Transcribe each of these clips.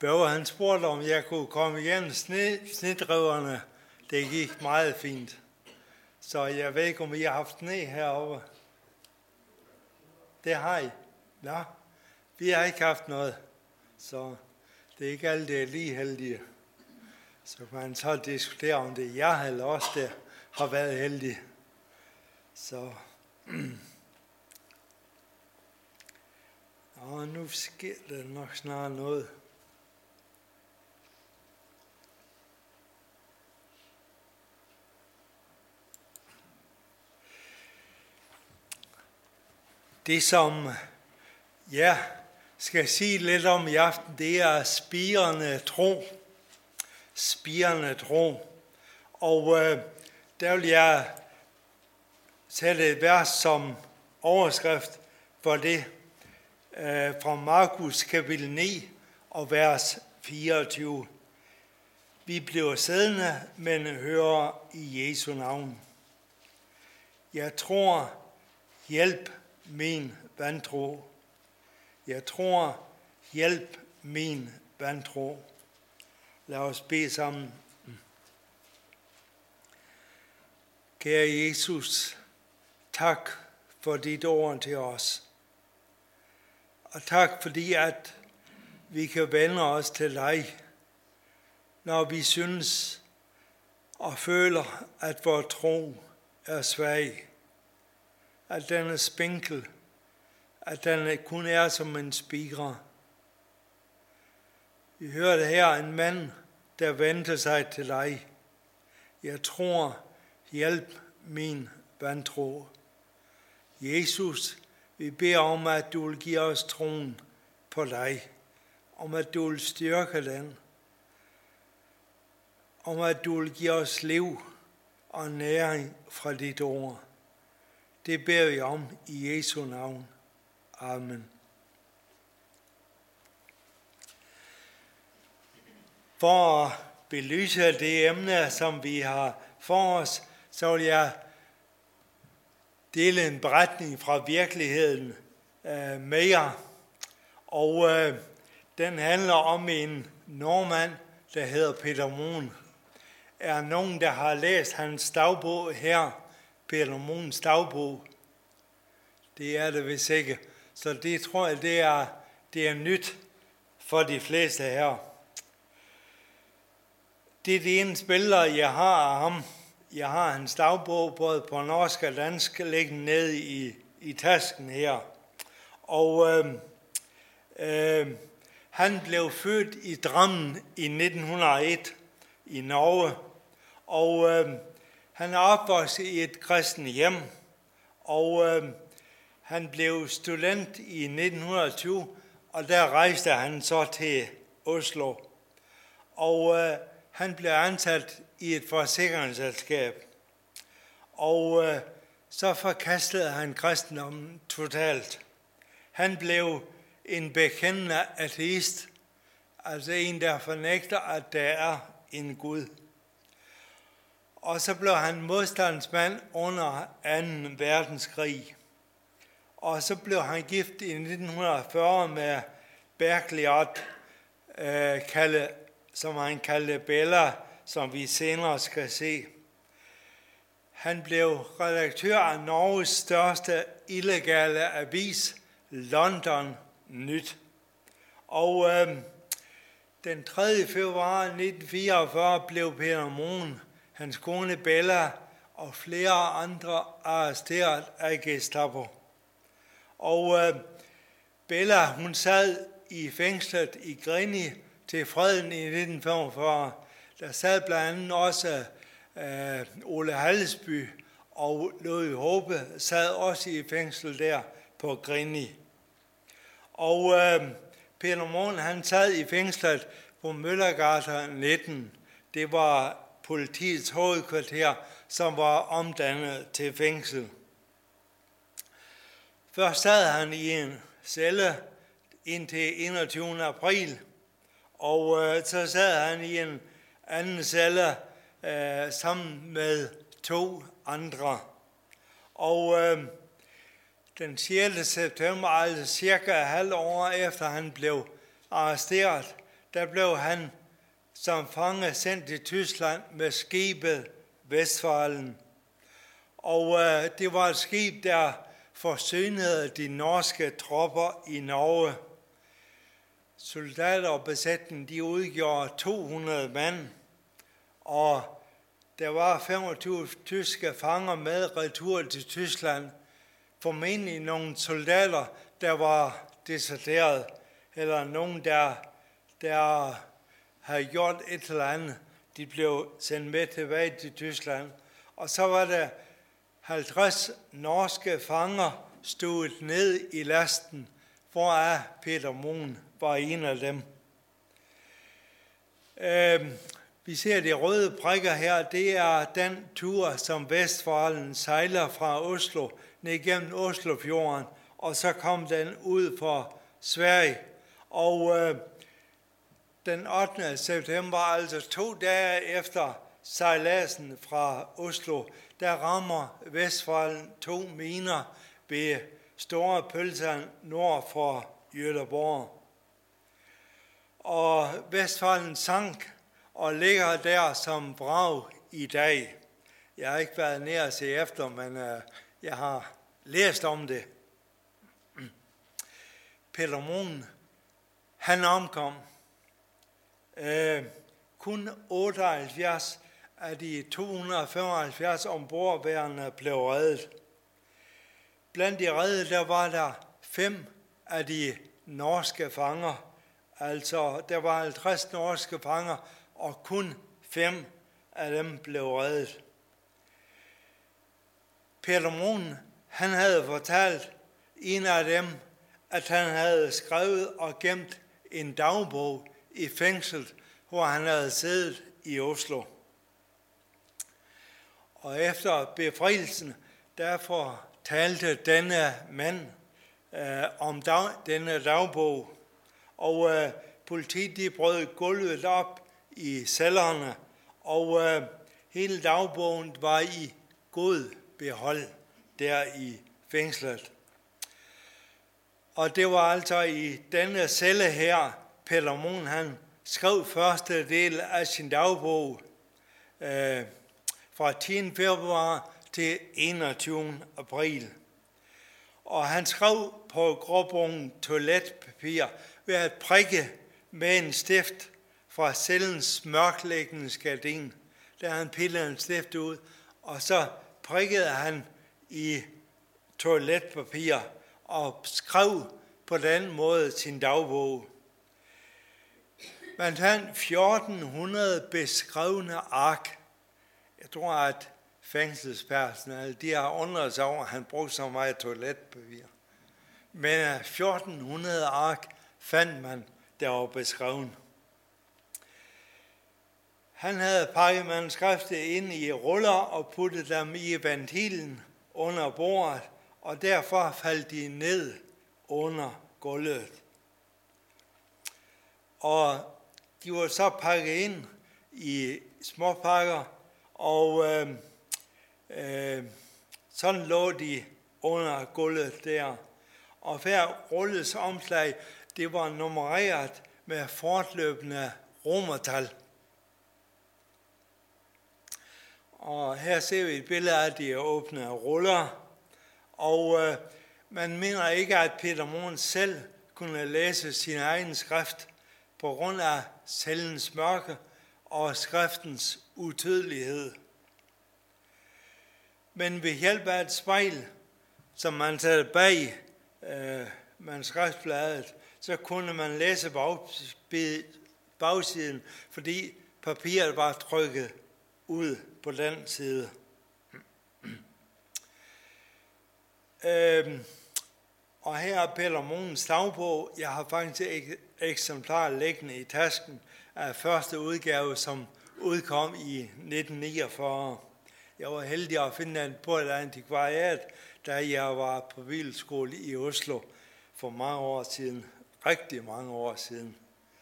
Børge, han spurgte, om jeg kunne komme igennem snedriverne. Det gik meget fint. Så jeg ved ikke, om I har haft sne heroppe. Det har I. Nå, vi har ikke haft noget. Så det er ikke alle, der er lige heldige. Så kan man så diskutere, om det er jeg eller også, der har været heldige. Så og nu sker der nok snart noget. Det, som jeg skal sige lidt om i aften, det er spirende tro. Spirende tro. Og der vil jeg sætte et vers som overskrift for det, fra Markus kapitel 9 og vers 24. Vi bliver siddende, men hører i Jesu navn. Jeg tror, hjælp min vantro. Jeg tror, hjælp min vantro. Lad os bede sammen. Kære Jesus, tak for dit ord til os. Og tak fordi, at vi kan vende os til dig, når vi synes og føler, at vores tro er svag, at den er spinkel, at den kun er som en spiker. Vi hørte her en mand, der vendte sig til dig. Jeg tror, hjælp min vantro. Jesus, vi beder om, at du vil give os troen på dig, om at du vil styrke den, om at du vil give os liv og næring fra dit ord. Det beder vi om i Jesu navn. Amen. For at belyse det emne, som vi har for os, så vil jeg dele en beretning fra virkeligheden med jer. Og den handler om en nordmand, der hedder Peter Mohn. Er nogen, der har læst hans dagbog her, Peter Mohns dagbog? Det er det vist ikke. Så det tror jeg, det er nyt for de fleste her. Det er det eneste billeder, jeg har af ham. Jeg har hans dagbog både på norsk og dansk liggende nede i tasken her. Og han blev født i Drammen i 1901 i Norge. Og han er opvokset i et kristent hjem. Og han blev student i 1920, og der rejste han så til Oslo. Og han blev ansat i et forsikringsselskab. Og så forkastede han kristendommen totalt. Han blev en bekendende ateist, altså en, der fornægter, at der er en Gud. Og så blev han modstandsmand under 2. verdenskrig. Og så blev han gift i 1940 med Bergljot, som han kaldte Bella, som vi senere skal se. Han blev redaktør af Norges største illegale avis, London Nyt. Og den 3. februar 1944 blev Peter Mohn, hans kone Bella og flere andre arresteret af Gestapo. Og Bella, hun sad i fængslet i Grini til freden i 1945. Der sad blandt andet også Ole Hallesby, og Ludvig Hope sad også i fængsel der på Grini. Og Peter Mohn, han sad i fængslet på Møllergata 19. Det var politiets hovedkvarter, som var omdannet til fængsel. Først sad han i en celle indtil 21. april, og så sad han i en anden celle sammen med 2 andre. Og den 6. september, altså cirka halvt år efter han blev arresteret, der blev han som fange sendt til Tyskland med skibet Westfalen. Og det var et skib, der forsynede de norske tropper i Norge. Soldater og besætning, de udgjorde 200 mand, og der var 25 tyske fanger med retur til Tyskland. Formentlig nogle soldater, der var deserteret, eller nogen, der havde gjort et eller andet. De blev sendt med tilbage til Tyskland. Og så var der 50 norske fanger stået ned i lasten, hvoraf Peter Moen var en af dem. Vi ser de røde prikker her. Det er den tur, som Westfalen sejler fra Oslo ned gennem Oslofjorden, og så kom den ud for Sverige. Og den 8. september, altså 2 dage efter sejladsen fra Oslo, der rammer Westfalen 2 miner ved Store Pølsand nord for Göteborg. Og Westfalen sank og ligger der som vrag i dag. Jeg har ikke været nede at se efter, men jeg har læst om det. Peter Moen, han omkom. Kun 78 af de 275 ombordværende blev reddet. Blandt de reddede, der var der 5 af de norske fanger. Altså, der var 50 norske fanger, og kun 5 af dem blev reddet. Peter Moen, han havde fortalt en af dem, at han havde skrevet og gemt en dagbog i fængslet, hvor han havde siddet i Oslo. Og efter befrielsen, derfor talte denne mand om denne dagbog. Og politiet, de brød gulvet op i cellerne, og hele dagbogen var i god behold der i fængslet. Og det var altså i denne celle her, Peter Moen, han skrev første del af sin dagbog fra 10. februar til 21. april. Og han skrev på gråbrun toiletpapir ved at prikke med en stift fra cellens mørklægningsgardin. Der han pillede en stift ud, og så prikkede han i toiletpapir og skrev på den måde sin dagbog. Man fandt 1400 beskrevne ark. Jeg tror, at fængselspersonale, de har undret sig over, at han brugte så meget toiletpapir. Men 1400 ark fandt man, der var beskrevet. Han havde pakket manuskriptet ind i ruller og puttet dem i ventilen under bordet, og derfor faldt de ned under gulvet. Og de var så pakket ind i små pakker, og sådan lå de under gulvet der. Og hver rulles omslag, det var nummereret med fortløbende romertal. Og her ser vi et billede af de åbne ruller. Og man mener ikke, at Peter Moen selv kunne læse sin egen skrift på grund af cellens mørke og skriftens utydelighed. Men ved hjælp af et spejl, som man satte bag manuskriptbladet, så kunne man læse bagsiden, fordi papiret var trykket ud på den side. Og her er Peter Moens dagbog. Jeg har faktisk et eksemplar liggende i tasken af første udgave, som udkom i 1949. Jeg var heldig at finde den på et antikvariat, da jeg var på bibelskole i Oslo for mange år siden. Rigtig mange år siden.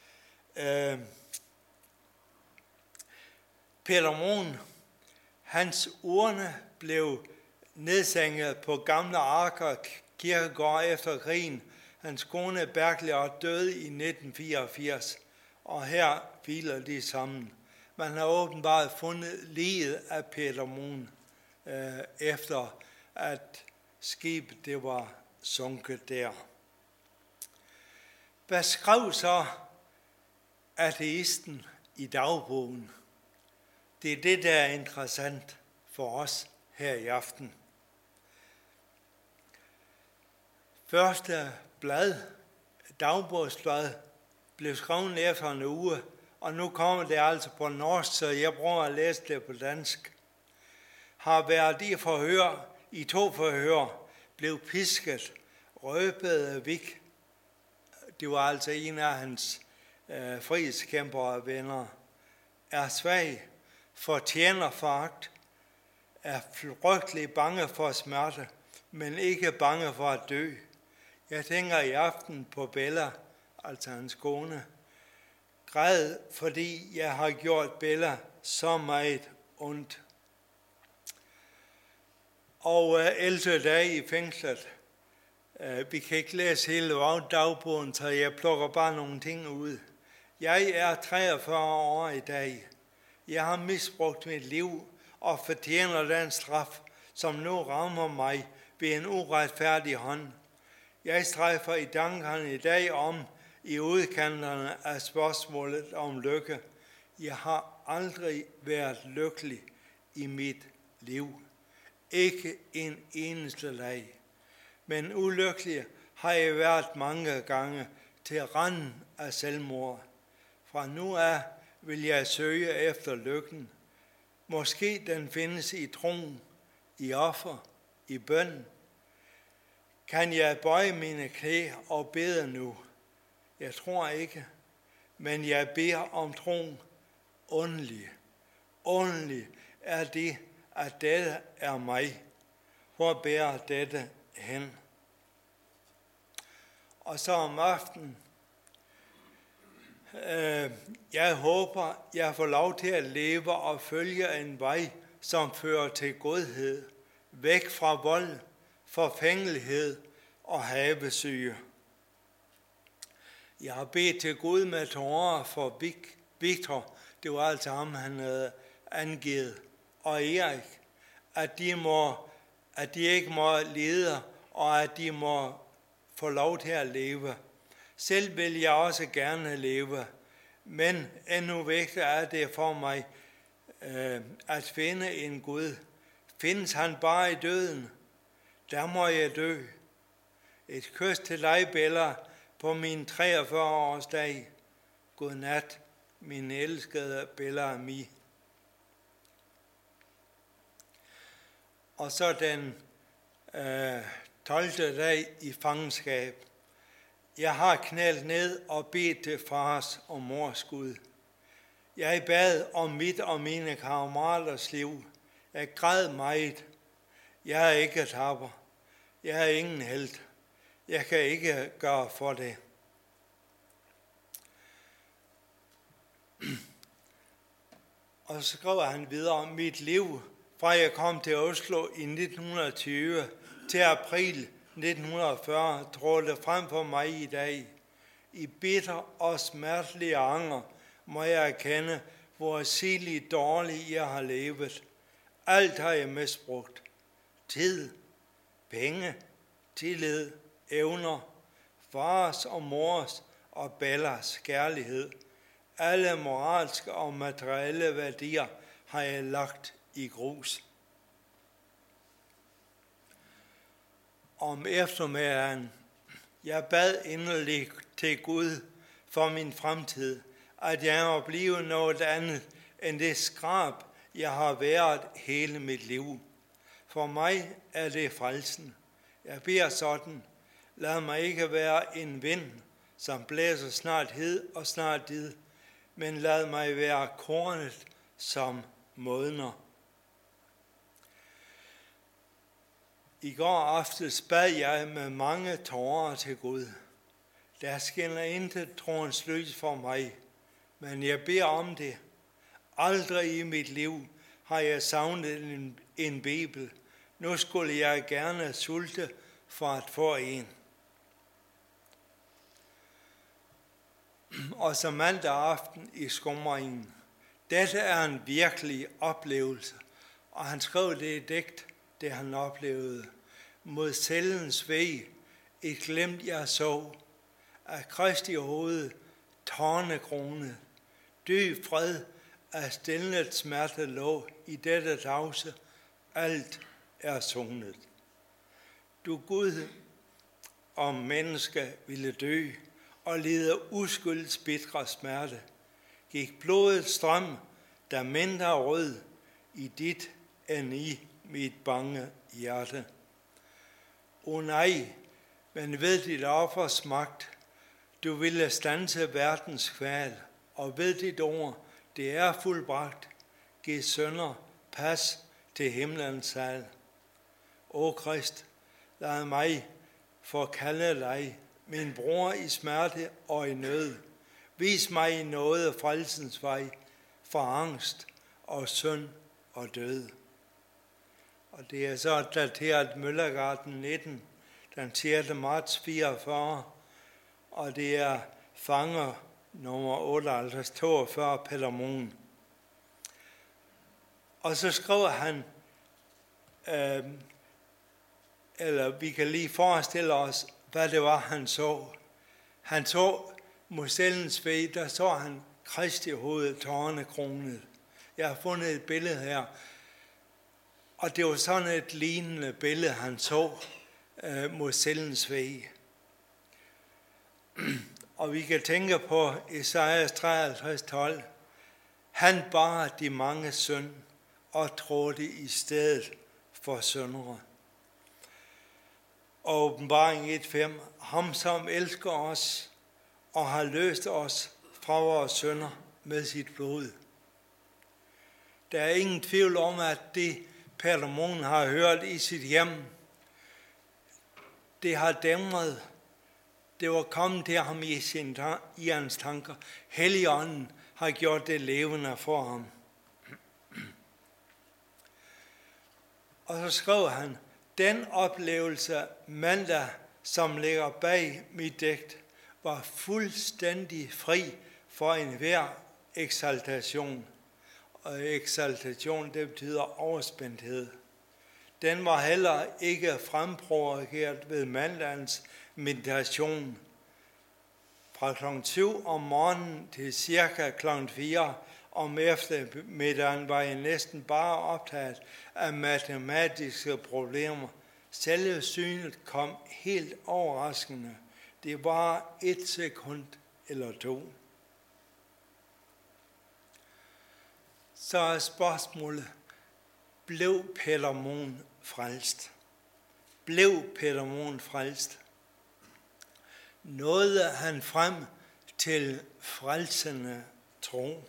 Peter Moen, hans urne blev nedsænket på Gamle Aker Kirkegård efter krigen. Hans kone Bergljot døde i 1984, og her hviler de sammen. Man har åbenbart fundet liget af Peter Moen, efter at skibet det var sunket der. Hvad skrev så ateisten i dagbogen? Det er det, der er interessant for os her i aften. Første blad, dagbogsblad, blev skrevet efter en uge, og nu kommer det altså på norsk, så jeg prøver at læse det på dansk. Har været i forhør, i 2 forhør, blev pisket, røbede Vik. Det var altså en af hans frihedskæmper og venner. Er svag, fortjener foragt, er frygtelig bange for smerte, men ikke bange for at dø. Jeg tænker i aften på Bella, altså hans kone. Græd, fordi jeg har gjort Bella så meget ondt. Og 11 dage i fængslet. Vi kan ikke læse hele dagbogen, så jeg plukker bare nogle ting ud. Jeg er 43 år i dag. Jeg har misbrugt mit liv og fortjener den straf, som nu rammer mig ved en uretfærdig hånd. Jeg strejfer i dankerne i dag om i udkanterne af spørgsmålet om lykke. Jeg har aldrig været lykkelig i mit liv. Ikke en eneste dag. Men ulykkelig har jeg været mange gange til randen af selvmord. Fra nu af vil jeg søge efter lykken. Måske den findes i troen, i offer, i bøn. Kan jeg bøje mine knæ og bede nu? Jeg tror ikke, men jeg beder om troen. Åndelig er det, at dette er mig. Hvor bærer dette hen? Og så om aftenen, jeg håber, jeg får lov til at leve og følge en vej, som fører til godhed, væk fra vold, forfængelighed og havesyge. Jeg har bedt til Gud med tårer for Victor, det var altså ham, han havde angivet, og Erik, at de ikke må lide, og at de må få lov til at leve. Selv vil jeg også gerne leve, men endnu vigtigere er det for mig at finde en Gud. Findes han bare i døden, der må jeg dø. Et kys til dig, Bella, på min 43-års dag. Godnat, min elskede Bella Ami. Og så den 12. dag i fangenskab. Jeg har knælt ned og bedt til fars og mors Gud. Jeg bad om mit og mine kammeraters liv. Jeg græd meget. Jeg er ikke tapper. Jeg er ingen helt. Jeg kan ikke gøre for det. Og så skriver han videre om mit liv, fra jeg kom til Oslo i 1920 til april 1940, trådte frem for mig i dag. I bitter og smertelige anger må jeg erkende, hvor sigeligt dårligt jeg har levet. Alt har jeg misbrugt. Tid, penge, tillid, evner, fars og mors og Bellas kærlighed. Alle moralske og materielle værdier har jeg lagt i grus. Om eftermiddagen, jeg bad inderligt til Gud for min fremtid, at jeg må blive noget andet end det skrab, jeg har været hele mit liv. For mig er det frelsen. Jeg beder sådan, lad mig ikke være en vind, som blæser snart hed og snart did, men lad mig være kornet, som modner. I går aftes bad jeg med mange tårer til Gud. Der skinner intet troens lys for mig, men jeg beder om det. Aldrig i mit liv har jeg savnet en bibel. Nu skulle jeg gerne sulte for at få en. og så mandag aften i skumringen. Dette er en virkelig oplevelse, og han skrev det i digt, det han oplevede. Mod cellens væg, et glimt jeg så, af Kristi hoved, tårnekrone, dyb fred af stilnet smerte lå i dette tavse, alt er sonet. Du Gud, om menneske ville dø og lide uskylds bitre smerte, gik blodet strøm, der mindre rød i dit end i mit bange hjerte. O nej, men ved dit offers magt, du ville standse verdens kval, og ved dit ord, det er fuldbragt, giv sønder pas til himlens sal. O Krist, lad mig forkalde dig, min bror i smerte og i nød. Vis mig i nåde frelsens vej, fra angst og synd og død. Og det er så dateret Møllergarten 19, den 6. marts 44, og det er fanger nummer 5842, Peter Mohn. Og så skriver han, eller vi kan lige forestille os, hvad det var, han så. Han så mod cellens væg, der så han Kristi hoved, tårerne kronet. Jeg har fundet et billede her, og det var sådan et lignende billede, han så mod cellens væg. Og vi kan tænke på Esajas 53:12. Han bar de mange synd og trådte i stedet for syndere. Og Åbenbaring 1:5. Ham som elsker os og har løst os fra vores synder med sit blod. Der er ingen tvivl om, at det Peter Mohn har hørt i sit hjem, det har dæmret. Det var kommet til ham i hans tanker. Helligånden har gjort det levende for ham. Og så skrev han, den oplevelse mandag, som ligger bag mit digt, var fuldstændig fri for enhver eksaltation. Og eksaltation, det betyder overspændthed. Den var heller ikke fremprovokeret ved mandagens meditation. Fra kl. 7 om morgenen til cirka kl. 4 om eftermiddagen var jeg næsten bare optaget af matematiske problemer. Selve synet kom helt overraskende. Det var 1 sekund eller 2. Så er spørgsmålet, blev Peter Mohn frelst? Blev Peter Mohn frelst? Nåede han frem til frelsende tro?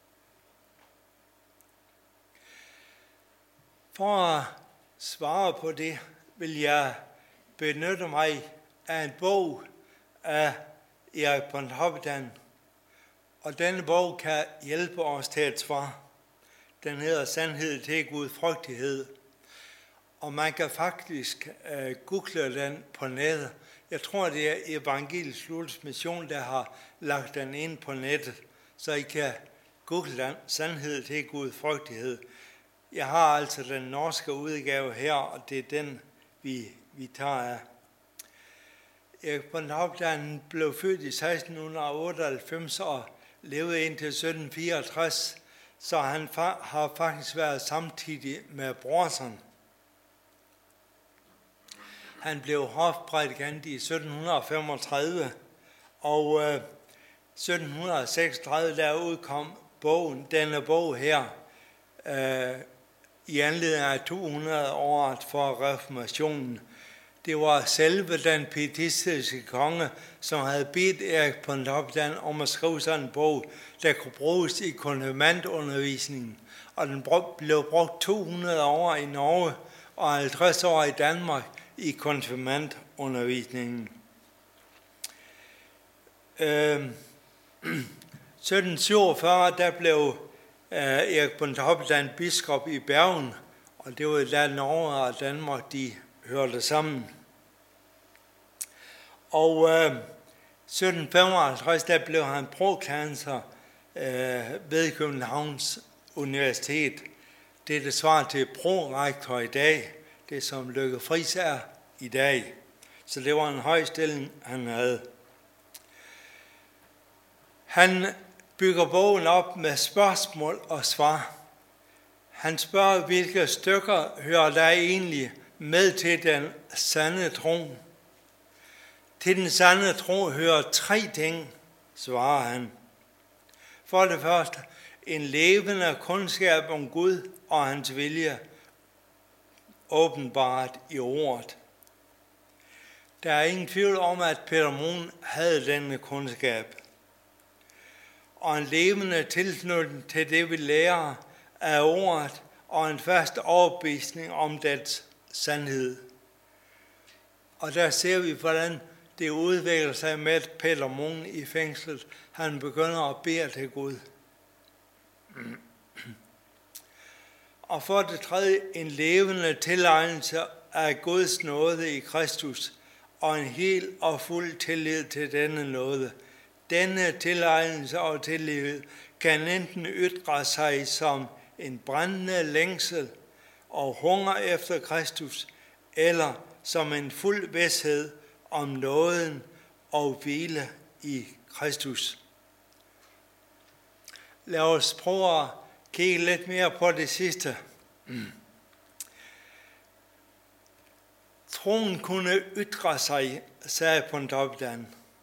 For at svare på det, vil jeg benytte mig af en bog af Erik Pontoppidan. Og denne bog kan hjælpe os til et svar. Den hedder Sandhed til Gudfrygtighed. Og man kan faktisk google den på nettet. Jeg tror, det er Evangelisk Luthersk Mission, der har lagt den ind på nettet, så I kan google den, Sandhed til Gudfrygtighed. Jeg har altså den norske udgave her, og det er den, vi tager af. Erik Pontoppidan blev født i 1698 og levede indtil 1764, så han har faktisk været samtidig med Brorson. Han blev hofprædikant i 1735, og 1736 der udkom denne bog her, i anledning af 200-året for reformationen. Det var selve den pietistiske konge, som havde bedt Erik Pontoppidan om at skrive sådan en bog, der kunne bruges i konfirmandundervisningen. Og den blev brugt 200 år i Norge og 50 år i Danmark i konfirmandundervisningen. 1747 der blev Erik Pontoppidan biskop i Bergen, og det var da Norge og Danmark, de hørte sammen. Og 1755, der blev han prokansler ved Københavns Universitet. Det er det svar til prorektor i dag, det som Lykke Friis er i dag. Så det var en høj stilling, han havde. Han bygger bogen op med spørgsmål og svar. Han spørger, hvilke stykker hører der egentlig med til den sande tro. Til den sande tro hører 3 ting, svarer han. For det første, en levende kundskab om Gud og hans vilje, åbenbart i ordet. Der er ingen tvivl om, at Peter Moen havde denne kundskab. Og en levende tilknytning til det, vi lærer af ordet, og en fast overbevisning om dets sandhed. Og der ser vi, hvordan det udvikler sig med Peter Moen i fængslet. Han begynder at bede til Gud. Og for det tredje, en levende tilegnelse af Guds nåde i Kristus, og en hel og fuld tillid til denne nåde. Denne tilegnelse og tillid kan enten ytre sig som en brændende længsel og hunger efter Kristus, eller som en fuld vished om nåden og hvile i Kristus. Lad os prøve at kigge lidt mere på det sidste. Troen kunne ytre sig, sagde Pontoppidan,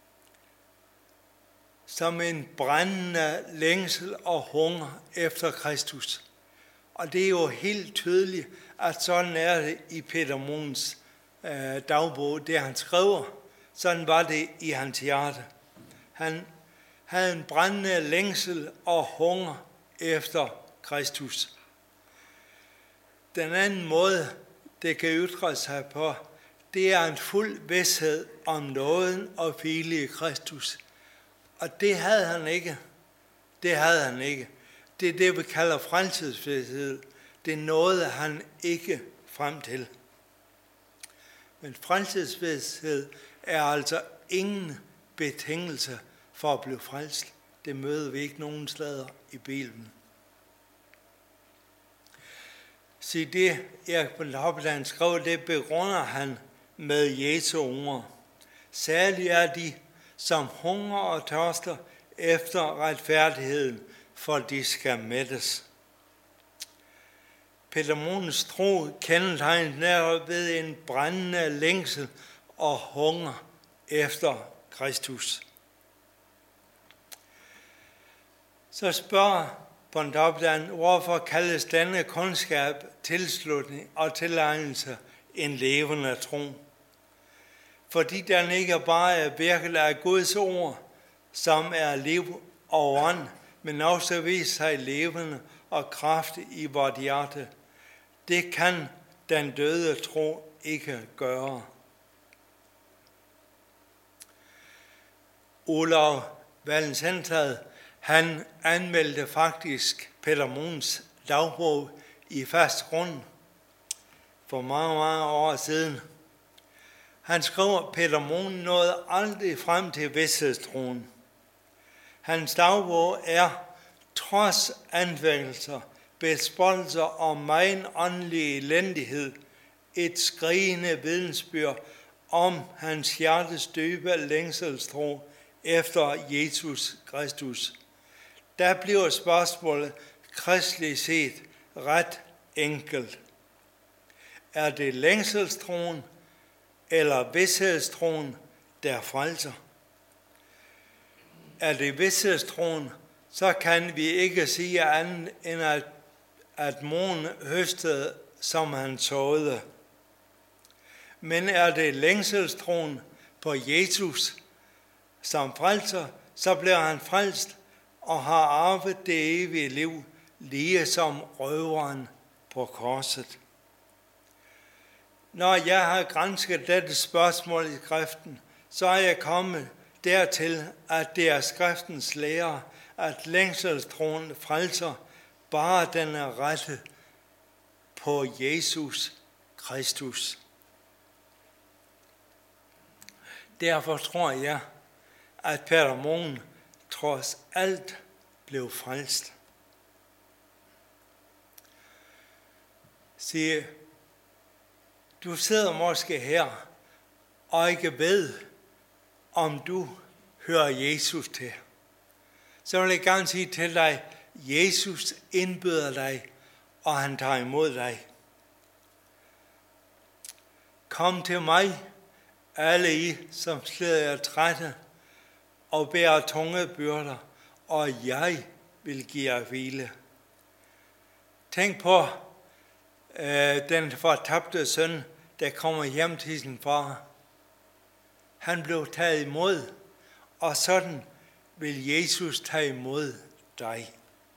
som en brændende længsel og hunger efter Kristus. Og det er jo helt tydeligt, at sådan er det i Peter Moens dagbog, det han skriver. Sådan var det i hans hjerte. Han havde en brændende længsel og hunger efter Kristus. Den anden måde, det kan ytre sig på, det er en fuld vished om nåden og hvile i Kristus. Og det havde han ikke. Det havde han ikke. Det er det, vi kalder frelsesvidsthed. Det nåede han ikke frem til. Men frelsesvidsthed er altså ingen betingelse for at blive frelst. Det møder vi ikke nogen steder i Bibelen. Så det, Erik Pontoppidan skrev, det begrunder han med Jesu ord. Særligt er de, som hungrer og tørster efter retfærdigheden, for de skal mættes. Peter Moens tro kendetegnes netop ved en brændende længsel og hunger efter Kristus. Så spørger Pontoppidan, hvorfor kaldes denne kundskab, tilslutning og tilegnelse en levende tro? Fordi den ikke bare er virket af Guds ord, som er liv og ånd, men også viser sig levende og kraftig i vort hjerte. Det kan den døde tro ikke gøre. Olav Valensentred, han anmeldte faktisk Peter Moens dagbog i fast grund for mange år siden. Han skriver, Peter Moen nåede aldrig frem til vidshedstroen. Hans dagbog er, trods anfægtelser, bespoldelser og megen åndelig elendighed, et skrigende vidensbyrd om hans hjertes dybe længselstro efter Jesus Kristus. Der bliver spørgsmålet kristeligt set ret enkelt. Er det længselstroen eller vidshedstroen, der frelser? Er det vidshedstroen, så kan vi ikke sige andet end at Moen høstede, som han såede. Men er det længselstroen på Jesus, som frelser, så bliver han frelst og har arvet det evige liv, lige som røveren på korset. Når jeg har gransket dette spørgsmål i skriften, så er jeg kommet dertil, at det er skriftens lære, at længselstroen frelser, bare den er rettet på Jesus Kristus. Derfor tror jeg, at Peter Mogen trods alt blev frelst. Se, du sidder måske her og ikke ved, om du hører Jesus til. Så vil jeg gerne sige til dig, Jesus indbyder dig, og han tager imod dig. Kom til mig, alle I, som slider jer trætte og bærer tunge byrder, og jeg vil give jer hvile. Tænk på den fortabte søn, der kommer hjem til sin far. Han blev taget imod, og sådan vil Jesus tage imod dig.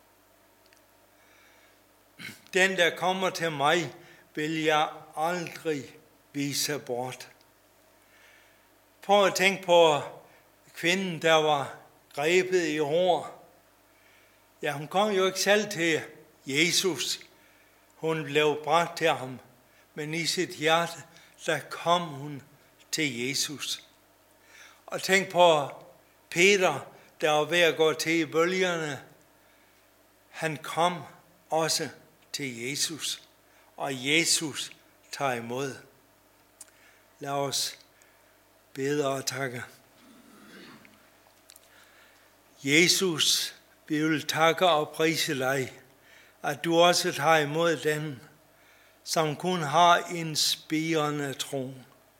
Den, der kommer til mig, vil jeg aldrig vise bort. Prøv at tænke på kvinden, der var grebet i hår. Ja, hun kom jo ikke selv til Jesus. Hun blev bragt til ham. Men i sit hjerte, der kom hun til Jesus. Og tænk på Peter, der var ved at gå til i bølgerne. Han kom også til Jesus. Og Jesus tager imod. Lad os bede og takke. Jesus, vi vil takke og prise dig, at du også tager imod den, som kun har en spirende tro.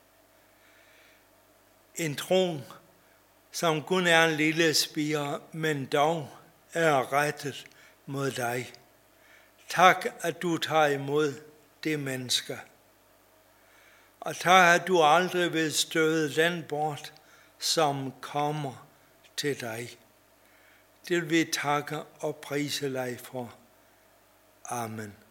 En tro, som kun er en lille spire, men dog er rettet mod dig. Tak, at du tager imod det menneske. Og tak, at du aldrig vil støde den bort, som kommer til dig. Det vil vi takke og prise dig for. Amen.